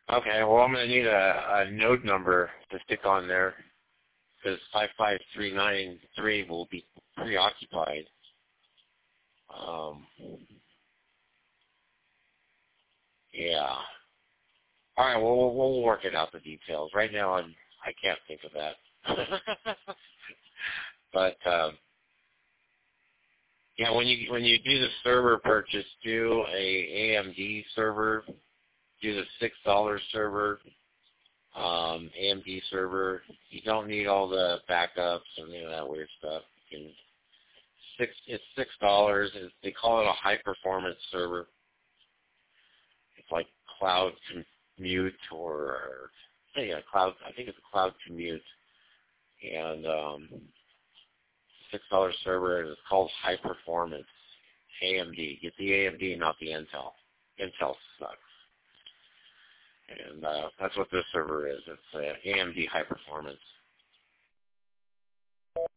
Okay, well, I'm going to need a node number to stick on there because 55393 will be preoccupied. Yeah. All right, well, we'll work it out, the details. Right now, I can't think of that. But yeah, when you do the server purchase, do a AMD server, do the $6 server, AMD server. You don't need all the backups and any of that weird stuff. It's $6. They call it a high performance server. It's like cloud commute or yeah, cloud. I think it's a cloud commute, and $6 server, and it's called high performance AMD. Get the AMD, not the Intel. Intel sucks, and that's what this server is. It's AMD high performance.